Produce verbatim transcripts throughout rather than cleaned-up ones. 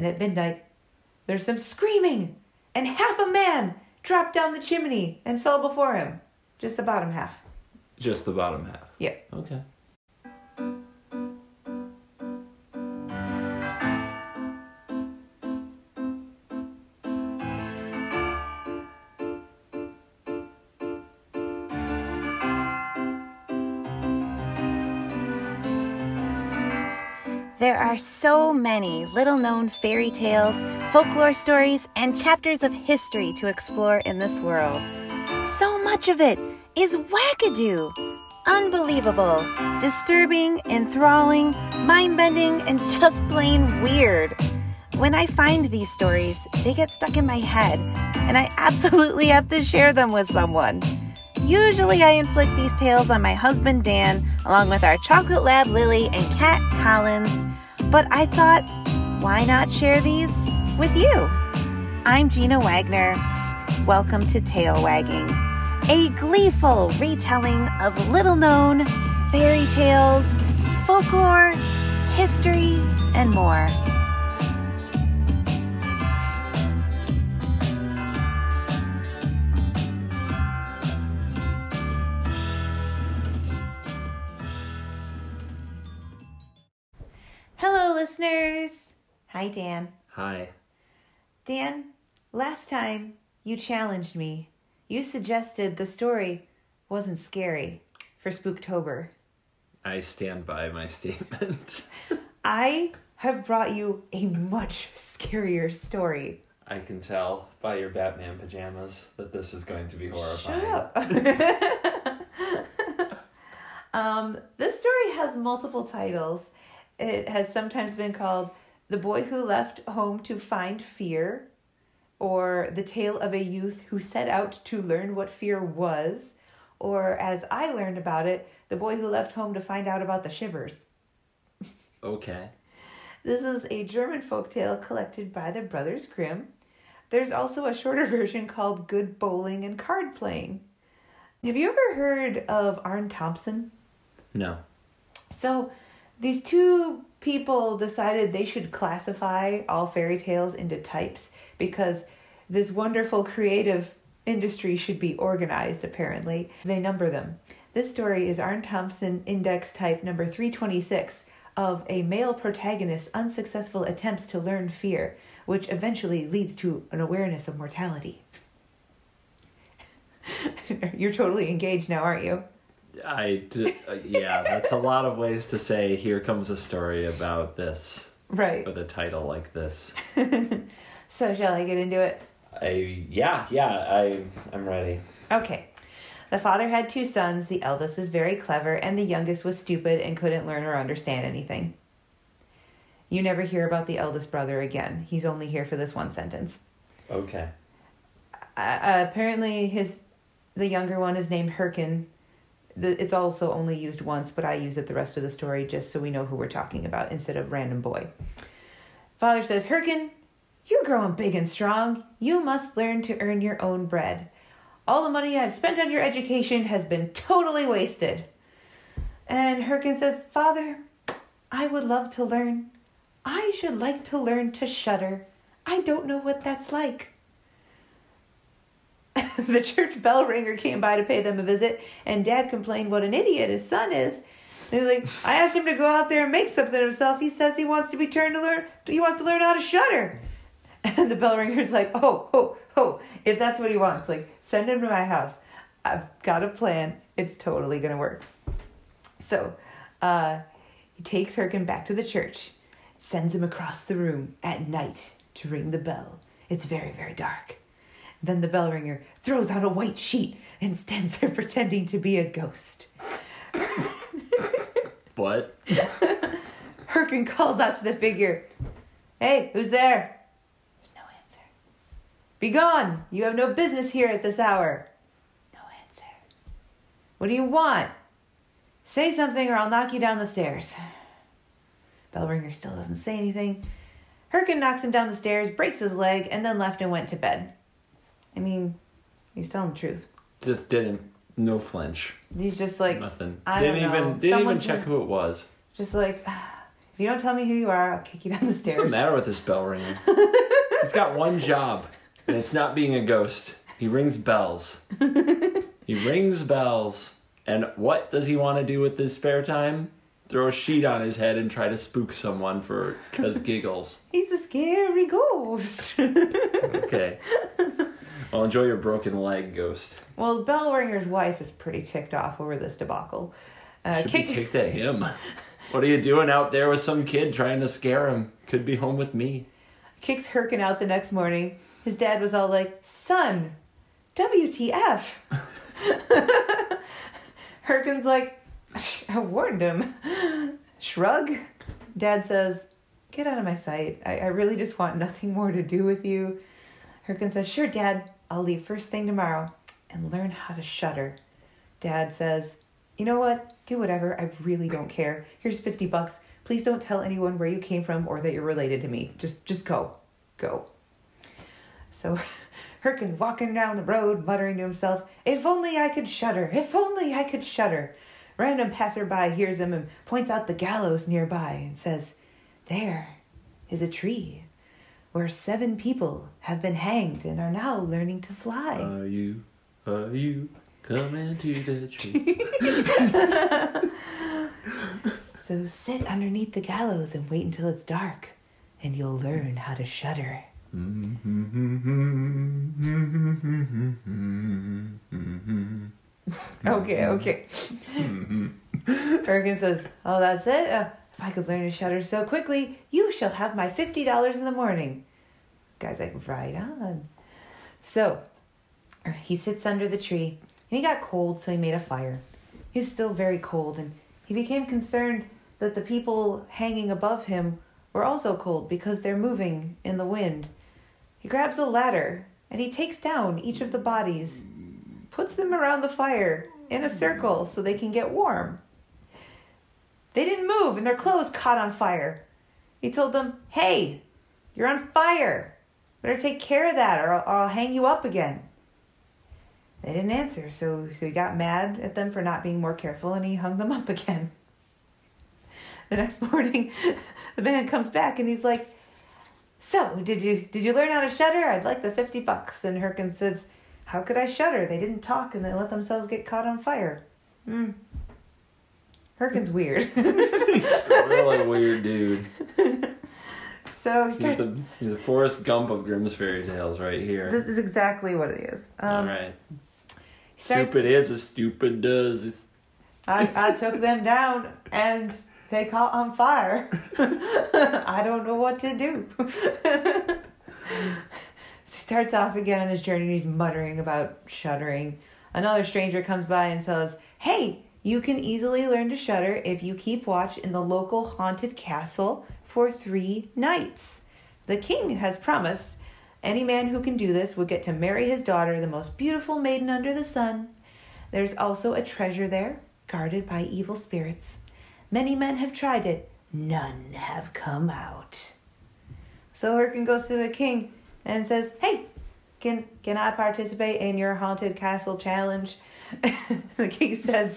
and at midnight there's some screaming, and half a man dropped down the chimney and fell before him. Just the bottom half. Just the bottom half? Yeah. Okay. There are so many little-known fairy tales, folklore stories, and chapters of history to explore in this world. So much of it is wackadoo. Unbelievable, disturbing, enthralling, mind-bending, and just plain weird. When I find these stories, they get stuck in my head, and I absolutely have to share them with someone. Usually I inflict these tales on my husband Dan, along with our chocolate lab Lily and cat Collins, but I thought, why not share these with you? I'm Gina Wagner. Welcome to Tail Wagging, a gleeful retelling of little-known fairy tales, folklore, history, and more. Hello, listeners. Hi, Dan. Hi. Dan, last time you challenged me. You suggested the story wasn't scary for Spooktober. I stand by my statement. I have brought you a much scarier story. I can tell by your Batman pajamas that this is going to be horrifying. Shut up. um, this story has multiple titles. It has sometimes been called The Boy Who Left Home to Find Fear, or The Tale of a Youth Who Set Out to Learn What Fear Was, or as I learned about it, The Boy Who Left Home to Find Out About the Shivers. Okay. This is a German folktale collected by the Brothers Grimm. There's also a shorter version called Good Bowling and Card Playing. Have you ever heard of Arne Thompson? No. So, these two people decided they should classify all fairy tales into types because this wonderful creative industry should be organized, apparently. They number them. This story is Arne Thompson Index Type number three twenty-six of a male protagonist's unsuccessful attempts to learn fear, which eventually leads to an awareness of mortality. You're totally engaged now, aren't you? I d- uh, yeah, that's a lot of ways to say, here comes a story about this. Right. With a title like this. So shall I get into it? I yeah, yeah, I I'm ready. Okay. The father had two sons. The eldest is very clever, and the youngest was stupid and couldn't learn or understand anything. You never hear about the eldest brother again. He's only here for this one sentence. Okay. Uh, apparently, his the younger one is named Herkin. The, it's also only used once, but I use it the rest of the story just so we know who we're talking about instead of random boy. Father says, Herkin, you're growing big and strong. You must learn to earn your own bread. All the money I've spent on your education has been totally wasted. And Herkin says, Father, I would love to learn. I should like to learn to shudder. I don't know what that's like. The church bell ringer came by to pay them a visit, and Dad complained what an idiot his son is. And he's like, I asked him to go out there and make something of himself. He says he wants to be turned to learn. He wants to learn how to shudder. And the bell ringer's like, oh, oh, oh, if that's what he wants, like, send him to my house. I've got a plan. It's totally going to work. So, uh, he takes Herkin back to the church, sends him across the room at night to ring the bell. It's very, very dark. Then the bell ringer throws on a white sheet and stands there pretending to be a ghost. What? Herkin calls out to the figure, Hey, who's there? There's no answer. Be gone! You have no business here at this hour. No answer. What do you want? Say something or I'll knock you down the stairs. Bell ringer still doesn't say anything. Herkin knocks him down the stairs, breaks his leg, and then left and went to bed. I mean, he's telling the truth. Just didn't, no flinch. He's just like, Nothing. I didn't don't know. even didn't even Someone's check been- who it was. Just like, If you don't tell me who you are, I'll kick you down the What's the stairs. matter with this bell ringer? He's got one job, and it's not being a ghost. He rings bells. He rings bells. And what does he want to do with his spare time? Throw a sheet on his head and try to spook someone for cause giggles. He's a scary ghost. Okay. Well, enjoy your broken leg, ghost. Well, the bell ringer's wife is pretty ticked off over this debacle. Uh, Should kicked- be ticked at him. What are you doing out there with some kid trying to scare him? Could be home with me. Kicks Kicks Herkin out the next morning. His dad was all like, "Son, W T F?" Herkin's like, "I warned him." Shrug. Dad says, "Get out of my sight. I, I really just want nothing more to do with you." Herkin says, "Sure, Dad. I'll leave first thing tomorrow and learn how to shudder." Dad says, "You know what? Do whatever. I really don't care. Here's fifty bucks. Please don't tell anyone where you came from or that you're related to me. Just just go. Go." So Herkin walking down the road, muttering to himself, "If only I could shudder. If only I could shudder." Random passerby hears him and points out the gallows nearby and says, "There is a tree where seven people have been hanged and are now learning to fly." Are you, are you coming to the tree? So sit underneath the gallows and wait until it's dark, and you'll learn how to shudder. Okay, okay. Fergus says, "Oh, that's it? Uh, if I could learn to shudder so quickly, you shall have my fifty dollars in the morning." Guy's like, "Right on." So, he sits under the tree, and he got cold, so he made a fire. He's still very cold, and he became concerned that the people hanging above him were also cold because they're moving in the wind. He grabs a ladder, and he takes down each of the bodies, puts them around the fire in a circle so they can get warm. They didn't move, and their clothes caught on fire. He told them, "Hey, you're on fire. Better take care of that, or I'll, or I'll hang you up again." They didn't answer, so, so he got mad at them for not being more careful, and he hung them up again. The next morning, the man comes back, and he's like, "So, did you did you learn how to shudder? I'd like the fifty bucks." And Herkin says, "How could I shudder? They didn't talk, and they let themselves get caught on fire." Hmm. Herkin's weird. Really weird dude. So he He's starts... the, he's the Forrest Gump of Grimm's fairy tales right here. This is exactly what it is. Um, All right. he starts- Stupid is as stupid does. It's... I, I took them down, and they caught on fire. I don't know what to do. He starts off again on his journey, and he's muttering about shuddering. Another stranger comes by and says, "Hey, you can easily learn to shudder if you keep watch in the local haunted castle for three nights. The king has promised any man who can do this will get to marry his daughter, the most beautiful maiden under the sun. There's also a treasure there, guarded by evil spirits. Many men have tried it. None have come out." So Herkin goes to the king and says, "Hey, can can I participate in your haunted castle challenge?" The king says,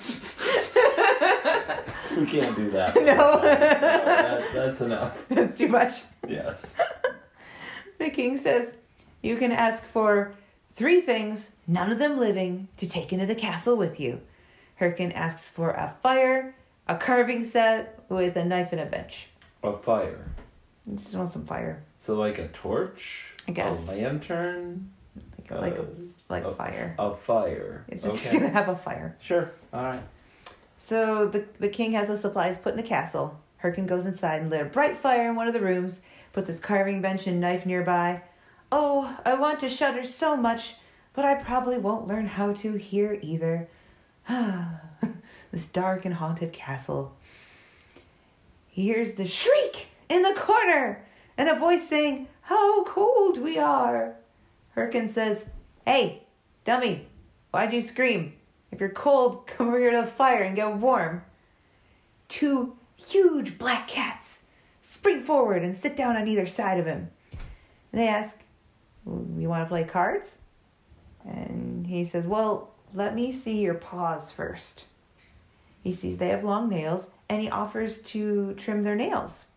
We can't do that. No. no that, that's enough. "That's too much." Yes. The king says, "You can ask for three things, none of them living, to take into the castle with you." Herkin asks for a fire, a carving set with a knife and a bench. A fire. He just wants some fire. So like a torch? I guess. A lantern? Like, like, Uh, a, like a, fire. A fire. It's just Okay. gonna have a fire. Sure. All right. So the, the king has the supplies put in the castle. Herkin goes inside and lit a bright fire in one of the rooms, puts his carving bench and knife nearby. "Oh, I want to shudder so much, but I probably won't learn how to here either." This dark and haunted castle. He hears the shriek in the corner and a voice saying, "How cold we are." Herkin says, "Hey, dummy, why'd you scream? If you're cold, come over here to the fire and get warm." Two huge black cats spring forward and sit down on either side of him. And they ask, "You want to play cards?" And he says, "Well, let me see your paws first." He sees they have long nails, and he offers to trim their nails.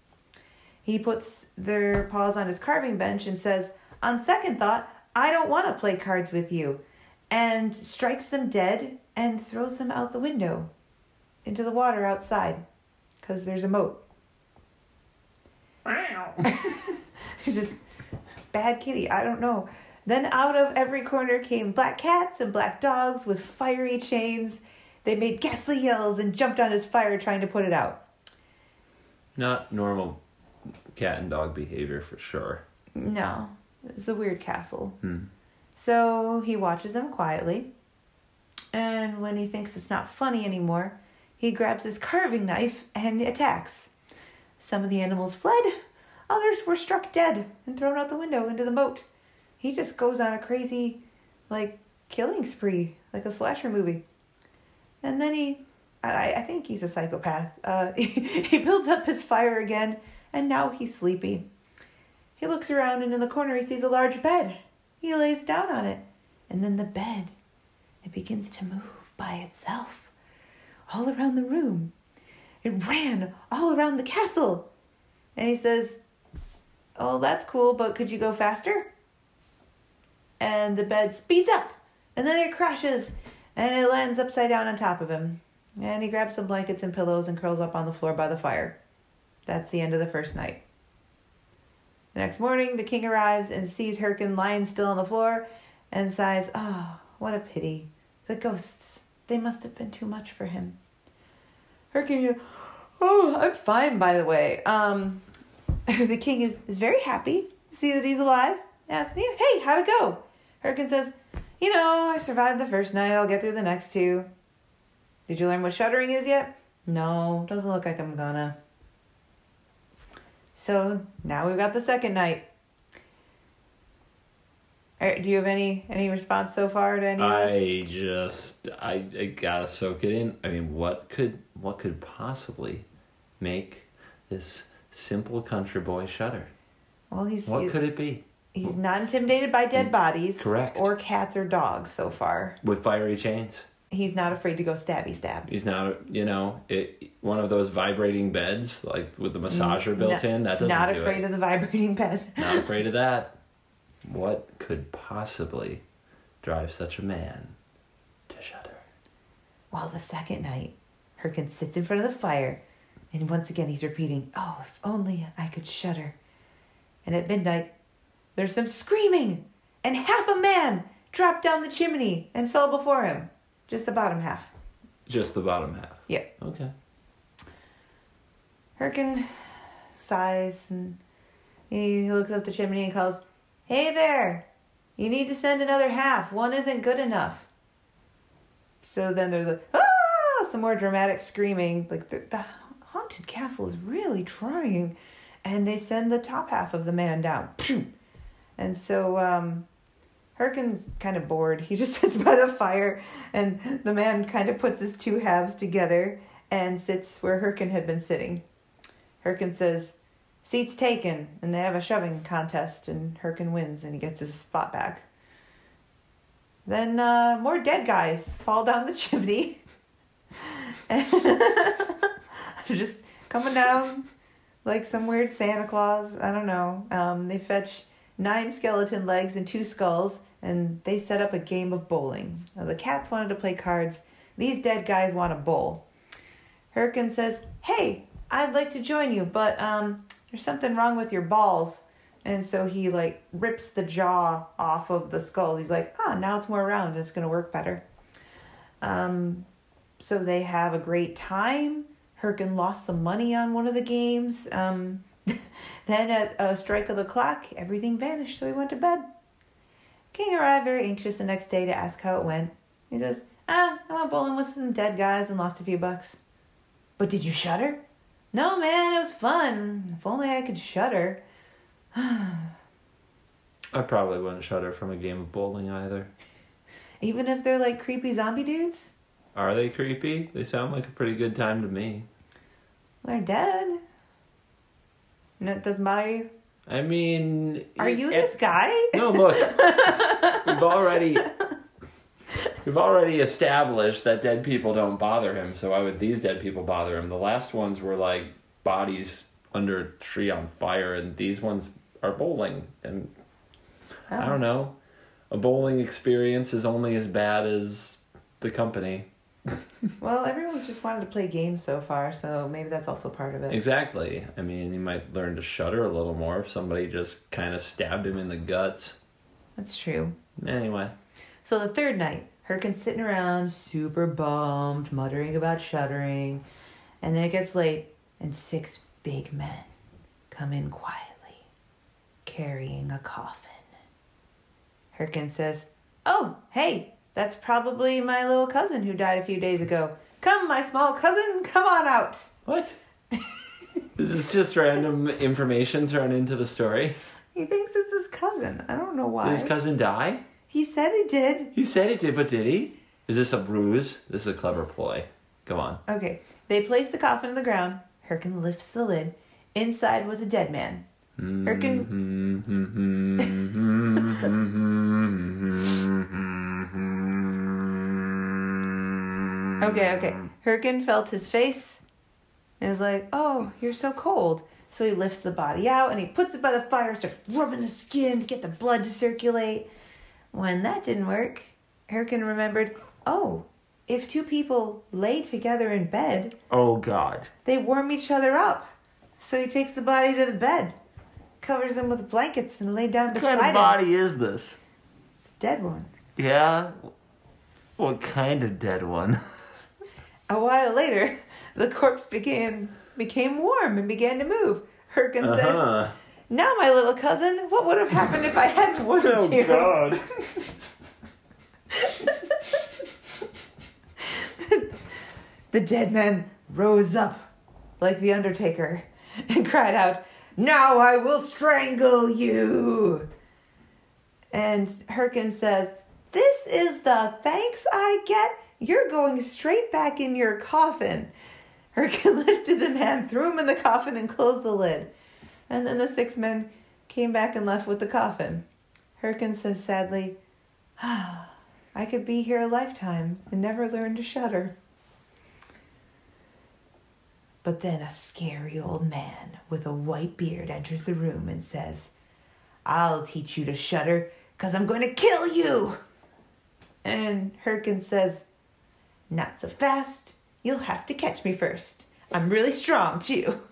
He puts their paws on his carving bench and says, "On second thought, I don't want to play cards with you," and strikes them dead and throws them out the window into the water outside because there's a moat. Just bad kitty. I don't know. Then out of every corner came black cats and black dogs with fiery chains. They made ghastly yells and jumped on his fire trying to put it out. Not normal cat and dog behavior for sure. No, it's a weird castle. Hmm. So he watches them quietly. And when he thinks it's not funny anymore, he grabs his carving knife and attacks. Some of the animals fled. Others were struck dead and thrown out the window into the moat. He just goes on a crazy, like, killing spree, like a slasher movie. And then he, I, I think he's a psychopath. Uh, he, he builds up his fire again, and now he's sleepy. He looks around, and in the corner he sees a large bed. He lays down on it, and then the bed, it begins to move by itself, all around the room. It ran all around the castle. And he says, "Oh, that's cool, but could you go faster?" And the bed speeds up, and then it crashes, and it lands upside down on top of him. And he grabs some blankets and pillows and curls up on the floor by the fire. That's the end of the first night. The next morning, the king arrives and sees Hyrcan lying still on the floor and sighs, "Oh, what a pity. The ghosts, they must have been too much for him." Hyrcan, "Oh, I'm fine, by the way." Um, the king is, is very happy to see that he's alive. Asks, "Hey, how'd it go?" Hyrcan says, "You know, I survived the first night. I'll get through the next two." "Did you learn what shuddering is yet?" "No, doesn't look like I'm gonna." So now we've got the second night. Do you have any any response so far to any of this? I just I, I gotta soak it in. I mean, what could what could possibly make this simple country boy shudder? Well, he's what he's, could it be? He's not intimidated by dead He's, bodies, correct, or cats or dogs so far. With fiery chains. He's not afraid to go stabby stab. He's not, you know, it one of those vibrating beds like with the massager built not, in. That doesn't not do afraid it. of the vibrating bed. Not afraid of that. What could possibly drive such a man to shudder? Well, the second night, Hyrcan sits in front of the fire, and once again he's repeating, "Oh, if only I could shudder." And at midnight, there's some screaming, and half a man dropped down the chimney and fell before him. Just the bottom half. Just the bottom half. Yeah. Okay. Hyrcan sighs, and he looks up the chimney and calls, "Hey there, you need to send another half. One isn't good enough." So then there's like, ah, some more dramatic screaming. Like the, the haunted castle is really trying. And they send the top half of the man down. And so um, Hyrcan's kind of bored. He just sits by the fire, and the man kind of puts his two halves together and sits where Hyrcan had been sitting. Hyrcan says, "Seat's taken," and they have a shoving contest, and Hyrcan wins, and he gets his spot back. Then uh, more dead guys fall down the chimney. Just coming down like some weird Santa Claus. I don't know. Um, they fetch nine skeleton legs and two skulls, and they set up a game of bowling. Now, the cats wanted to play cards. These dead guys want to bowl. Hyrcan says, "Hey, I'd like to join you, but um, there's something wrong with your balls." And so he like rips the jaw off of the skull. He's like, "Ah, now it's more round and it's going to work better." Um, so they have a great time. Hyrcan lost some money on one of the games. Um, then at a strike of the clock, everything vanished, so he went to bed. King arrived very anxious the next day to ask how it went. He says, "Ah, I went bowling with some dead guys and lost a few bucks." "But did you shudder?" "No, man, it was fun. If only I could shudder." I probably wouldn't shudder from a game of bowling either. Even if they're like creepy zombie dudes? Are they creepy? They sound like a pretty good time to me. They're dead. And it doesn't bother you? I mean... Are you it, this guy? No, look. we've already... We've already established that dead people don't bother him, so why would these dead people bother him? The last ones were like bodies under a tree on fire, and these ones are bowling. And oh. I don't know. A bowling experience is only as bad as the company. Well, everyone's just wanted to play games so far, so maybe that's also part of it. Exactly. I mean, you might learn to shudder a little more if somebody just kind of stabbed him in the guts. That's true. Anyway. So the third night, Hyrcan's sitting around, super bummed, muttering about shuddering. And then it gets late, and six big men come in quietly, carrying a coffin. Hyrcan says, "Oh, hey, that's probably my little cousin who died a few days ago. Come, my small cousin, come on out." What? This is just random information thrown into the story. He thinks it's his cousin. I don't know why. Did his cousin die? He said he did. He said he did, but did he? Is this a ruse? This is a clever ploy. Go on. Okay. They place the coffin on the ground. Hyrcan lifts the lid. Inside was a dead man. Hyrcan... Okay, okay. Hyrcan felt his face and is like, "Oh, you're so cold." So he lifts the body out and he puts it by the fire, starts rubbing the skin to get the blood to circulate. When that didn't work, Hyrcan remembered, oh, if two people lay together in bed, oh God, they warm each other up. So he takes the body to the bed, covers them with blankets, and lay down beside him. What kind of body is this? It's a dead one. Yeah? What kind of dead one? A while later, the corpse began became warm and began to move. Hyrcan uh-huh. said, "Now, my little cousin, what would have happened if I hadn't warmed oh, you?" Oh, God. The dead man rose up like the Undertaker and cried out, "Now I will strangle you!" And Hyrcan says, "This is the thanks I get? You're going straight back in your coffin." Hyrcan lifted the man, threw him in the coffin, and closed the lid. And then the six men came back and left with the coffin. Hyrcan says sadly, "Ah, I could be here a lifetime and never learn to shudder." But then a scary old man with a white beard enters the room and says, "I'll teach you to shudder, 'cause I'm going to kill you." And Hyrcan says, "Not so fast. You'll have to catch me first. I'm really strong, too."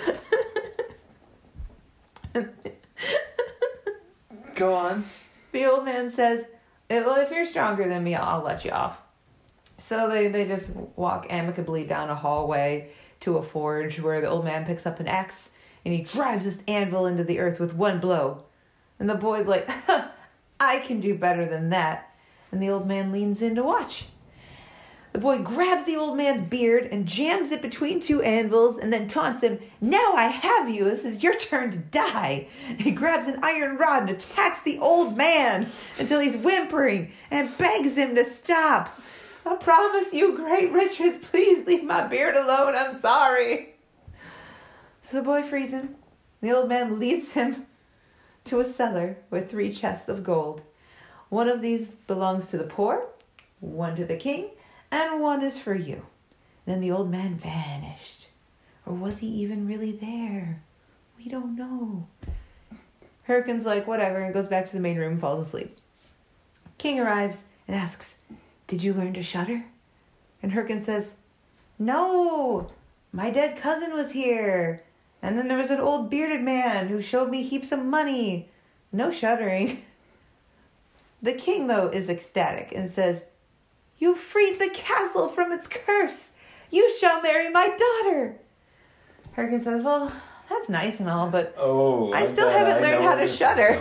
Go on. The old man says, "Well, if you're stronger than me, I'll let you off." So they, they just walk amicably down a hallway to a forge where the old man picks up an axe and he drives this anvil into the earth with one blow. And the boy's like, "I can do better than that." And the old man leans in to watch. The boy grabs the old man's beard and jams it between two anvils and then taunts him, "Now I have you. This is your turn to die." He grabs an iron rod and attacks the old man until he's whimpering and begs him to stop. "I promise you great riches. Please leave my beard alone. I'm sorry." So the boy frees him. The old man leads him to a cellar with three chests of gold. One of these belongs to the poor, one to the king, and one is for you. Then the old man vanished. Or was he even really there? We don't know. Hyrcan's like, whatever, and goes back to the main room and falls asleep. King arrives and asks, "Did you learn to shudder?" And Hyrcan says, "No, my dead cousin was here. And then there was an old bearded man who showed me heaps of money. No shuddering." The king, though, is ecstatic and says, "You freed the castle from its curse. You shall marry my daughter." Hyrcan says, "Well, that's nice and all, but oh, I still haven't I learned how to shudder."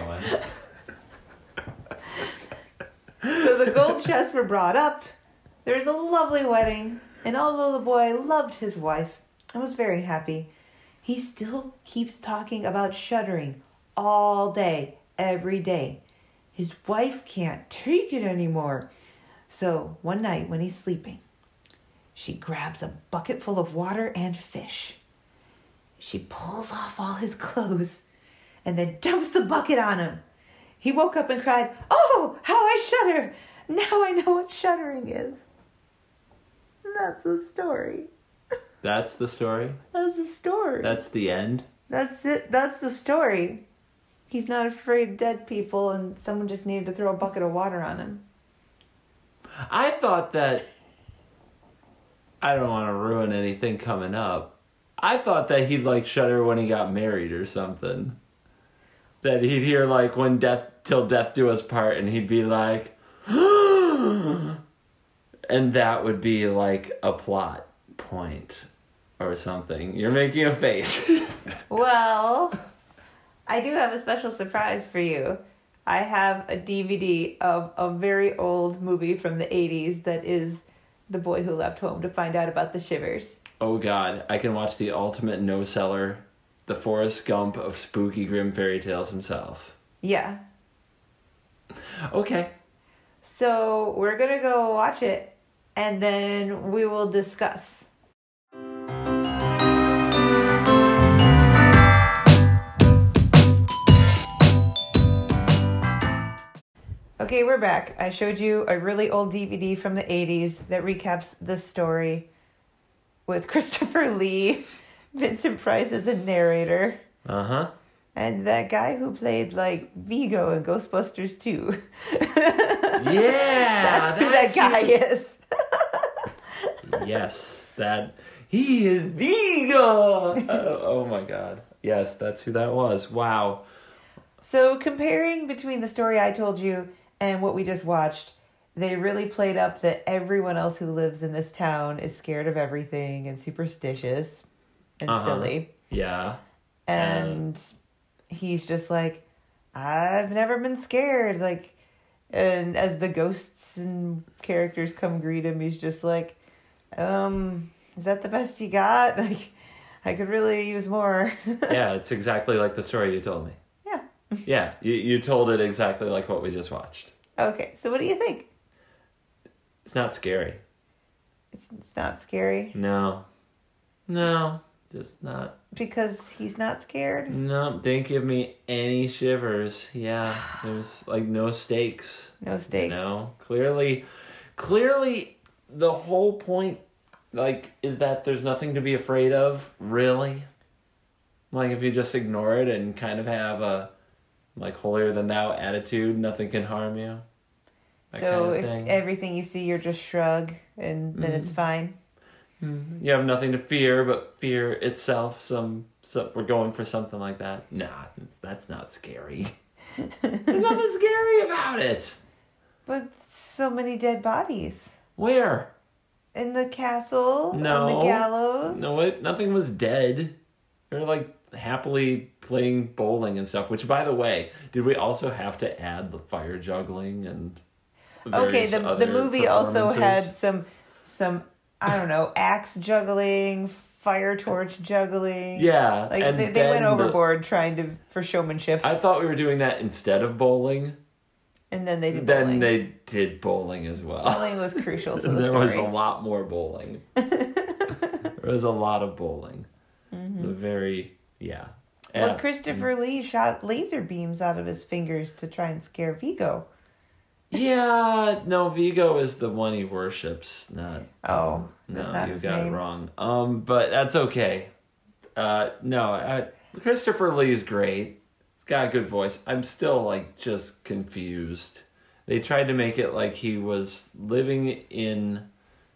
So the gold chests were brought up. There was a lovely wedding, and although the boy loved his wife and was very happy, he still keeps talking about shuddering all day, every day. His wife can't take it anymore. So one night when he's sleeping, she grabs a bucket full of water and fish. She pulls off all his clothes and then dumps the bucket on him. He woke up and cried, "Oh, how I shudder! Now I know what shuddering is." And that's the story. That's the story? That's the story. That's the end? That's it. That's the story. He's not afraid of dead people, and someone just needed to throw a bucket of water on him. I thought that... I don't want to ruin anything coming up. I thought that he'd like shudder when he got married or something. That he'd hear like when death till death do us part, and he'd be like, and that would be like a plot point or something. You're making a face. Well, I do have a special surprise for you. I have a D V D of a very old movie from the eighties that is The Boy Who Left Home to Find Out About the Shivers. Oh God, I can watch the ultimate no-seller, the Forrest Gump of spooky grim fairy tales himself. Yeah. Okay. So we're going to go watch it, and then we will discuss. Okay, we're back. I showed you a really old D V D from the eighties that recaps the story with Christopher Lee, Vincent Price as a narrator, Uh-huh. and that guy who played, like, Vigo in Ghostbusters two. Yeah! That's who that guy who- is. Yes, that... He is Vigo! oh, oh my God. Yes, that's who that was. Wow. So comparing between the story I told you and what we just watched, they really played up that everyone else who lives in this town is scared of everything and superstitious and Uh-huh. silly. Yeah. And he's just like, I've never been scared. Like, and as the ghosts and characters come greet him, he's just like, um, is that the best you got? Like, I could really use more. Yeah, it's exactly like the story you told me. Yeah. Yeah, you, you told it exactly like what we just watched. Okay, so what do you think? It's not scary. It's, it's not scary No. No, just not. because he's not scared. No, didn't give me any shivers. Yeah, there's like no stakes. No stakes. You know, clearly, clearly the whole point, like, is that there's nothing to be afraid of, really. Like, if you just ignore it and kind of have a, like, holier than thou attitude, nothing can harm you. That So kind of if thing. everything you see, you're just shrug, and then it's fine. You have nothing to fear but fear itself. Some, some we're going for something like that. Nah, that's, that's not scary. There's nothing scary about it. But so many dead bodies Where? in the castle, No. on the gallows. No, it, nothing was dead. They were like happily playing bowling and stuff. Which, by the way, did we also have to add the fire juggling and? Okay, various the the other movie also had performances? some some I don't know axe juggling, fire torch juggling. Yeah, like and they, they went then the- overboard trying to for showmanship, I thought we were doing that instead of bowling. and then they did Then bowling. they did bowling as well. Bowling was crucial to the there story. was a lot more bowling. There was a lot of bowling. It was a very yeah. Well, Yeah. Christopher Lee shot laser beams out of his fingers to try and scare Vigo. Yeah, no, Vigo is the one he worships, not. Oh, no, that's not you his got name. it wrong. Um, but that's okay. Uh, no, I, Christopher Lee's great. He's got a good voice. I'm still like just confused. They tried to make it like he was living in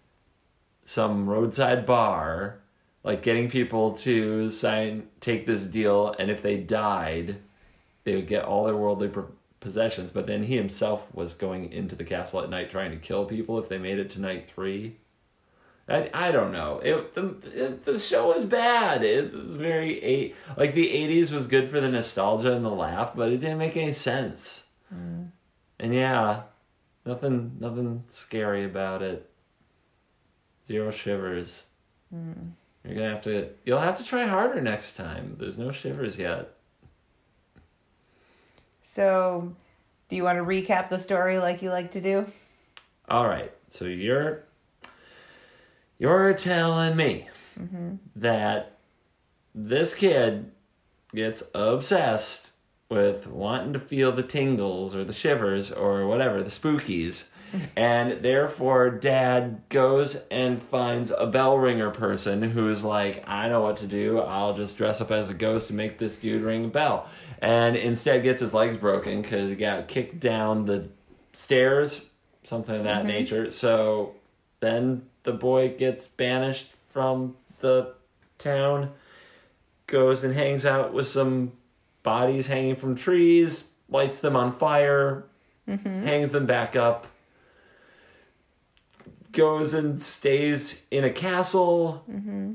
some roadside bar, like getting people to sign, take this deal, and if they died, they would get all their worldly pro- possessions. But then he himself was going into the castle at night trying to kill people if they made it to night three. I, I don't know. It the it, the show was bad. It was very eight like the eighties was good for the nostalgia and the laugh, but it didn't make any sense. Mm. And yeah, nothing nothing scary about it. Zero shivers. Mm. You're gonna have to. You'll have to try harder next time. There's no shivers yet. So, do you want to recap the story like you like to do? All right. So you're you're telling me Mm-hmm. that this kid gets obsessed with wanting to feel the tingles or the shivers or whatever, the spookies, And therefore, Dad goes and finds a bell ringer person who's like, I know what to do. I'll just dress up as a ghost and make this dude ring a bell. And instead gets his legs broken because he got kicked down the stairs, something of that mm-hmm. nature. So then the boy gets banished from the town, goes and hangs out with some bodies hanging from trees, lights them on fire, mm-hmm. hangs them back up, goes and stays in a castle. Mm-hmm.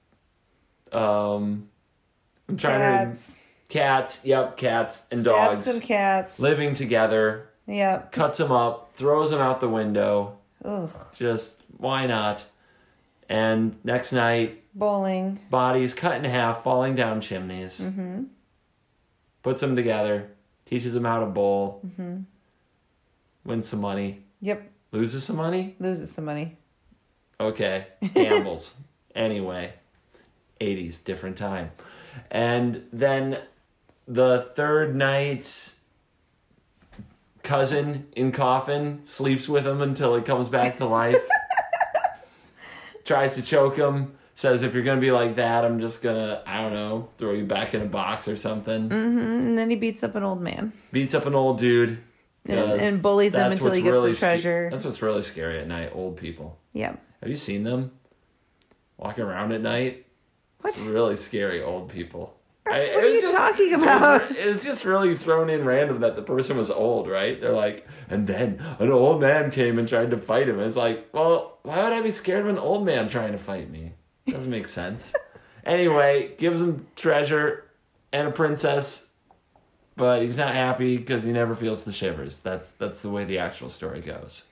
Um, I'm trying cats. to... Cats, yep, cats and Stab dogs. some cats. Living together. Yep. Cuts them up, throws them out the window. Ugh. Just, why not? And next night... Bowling. Bodies cut in half, falling down chimneys. Mm-hmm. Puts them together. Teaches them how to bowl. Mm-hmm. Wins some money. Yep. Loses some money? Loses some money. Okay. Gambles. Anyway. eighties, different time. And then the third night, cousin in coffin sleeps with him until he comes back to life. Tries to choke him. Says, if you're going to be like that, I'm just going to, I don't know, throw you back in a box or something. Mm-hmm. And then he beats up an old man. Beats up an old dude. And, and bullies him until he gets really the treasure. Sc- that's what's really scary at night, old people. Yeah. Have you seen them? Walking around at night? What? It's really scary, old people. What I, are you just, talking about? It was, it was just really thrown in random that the person was old, right? They're like, and then an old man came and tried to fight him. It's like, well, why would I be scared of an old man trying to fight me? Doesn't make sense. Anyway, gives him treasure and a princess, but he's not happy because he never feels the shivers. That's that's the way the actual story goes.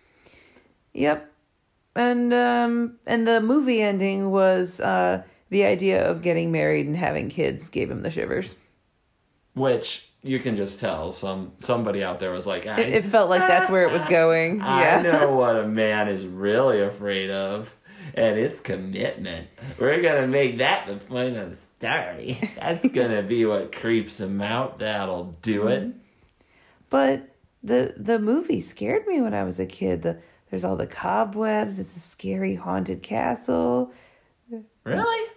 Yep. And um and the movie ending was uh the idea of getting married and having kids gave him the shivers. Which you can just tell some somebody out there was like, I, it, it felt like that's where it was going. I yeah. know what a man is really afraid of. And it's commitment. We're going to make that the point of the story. That's going to be what creeps him out. That'll do it. But the the movie scared me when I was a kid. The, there's all the cobwebs. It's a scary haunted castle. Really?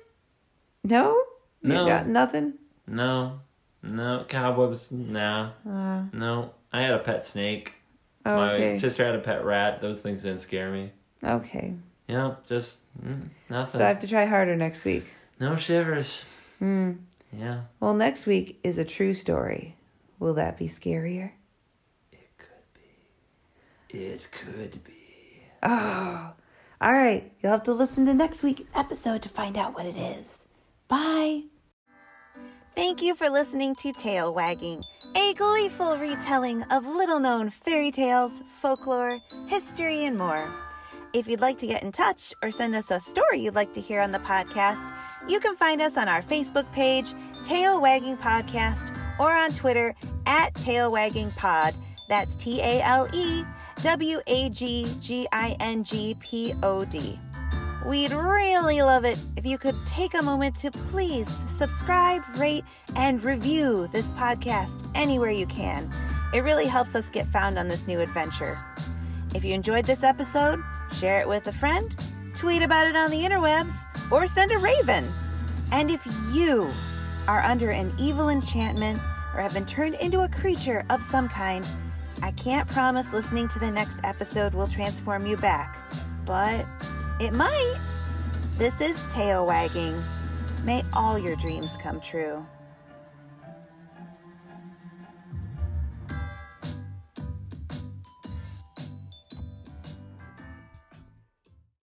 No? No. You got nothing? No. No. Cobwebs, nah. Uh, no. I had a pet snake. Oh, My okay. sister had a pet rat. Those things didn't scare me. Okay. You know, just mm, nothing. So I have to try harder next week. No shivers. Hmm. Yeah. Well, next week is a true story. Will that be scarier? It could be. It could be. Oh. All right. You'll have to listen to next week's episode to find out what it is. Bye. Thank you for listening to Tail Wagging, a gleeful retelling of little-known fairy tales, folklore, history, and more. If you'd like to get in touch or send us a story you'd like to hear on the podcast, you can find us on our Facebook page, Tail Wagging Podcast, or on Twitter at Tail Wagging Pod. That's T A L E W A G G I N G P O D. We'd really love it if you could take a moment to please subscribe, rate, and review this podcast anywhere you can. It really helps us get found on this new adventure. If you enjoyed this episode, share it with a friend, tweet about it on the interwebs, or send a raven. And if you are under an evil enchantment or have been turned into a creature of some kind, I can't promise listening to the next episode will transform you back, but it might. This is Tail Wagging. May all your dreams come true.